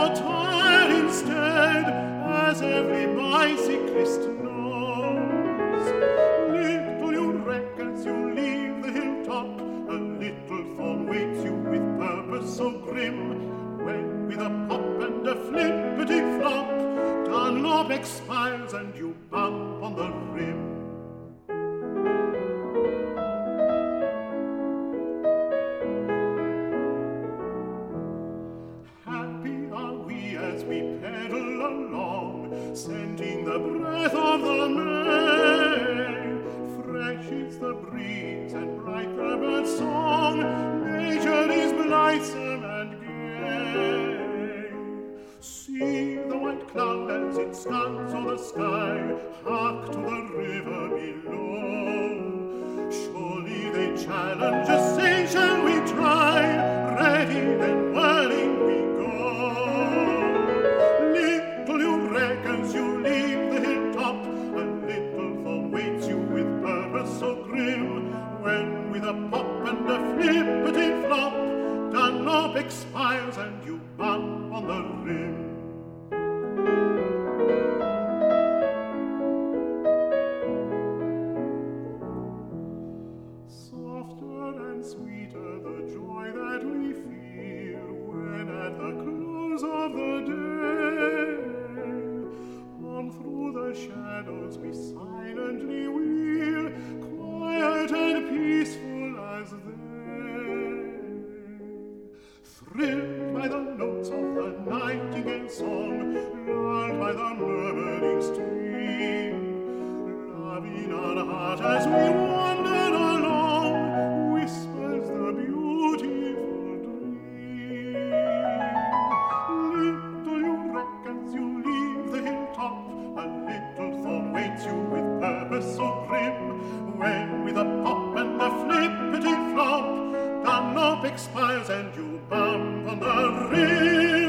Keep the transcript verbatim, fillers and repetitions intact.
motor instead, as every bicyclist knows. Little you wreck as you leave the hilltop, a little thorn waits you with purpose so grim, when with a pop and a flippity-flop, Dunlop expires and you bump on the rim. Happy are we as we pedal along, scenting the breath of the May. Fresh is the breeze and bright the bird's song, nature is blithesome and gay. See the white cloud as it scuds o'er the sky, hark to the river below. Surely they challenge us, say, shall we try? Ready, then whirling we go. Little you wreck as you leave the hilltop, a little thorn waits you with purpose so grim, when with a pop and a flippity-flop, Dunlop expires and you bump on the rim. Softer and sweeter the joy that we feel, when at the close of the day, on through the shadows we silently wheel, quiet and peaceful as they. Thrilled by the notes of the nightingale's song, lulled by the murmuring stream, love in our heart as we wander along, whispers the beautiful dream. Little you wreck as you leave the hilltop, a little thorn waits you with purpose so grim, when with a pop and a flippity-flop, Dunlop expires and you bump on the rim.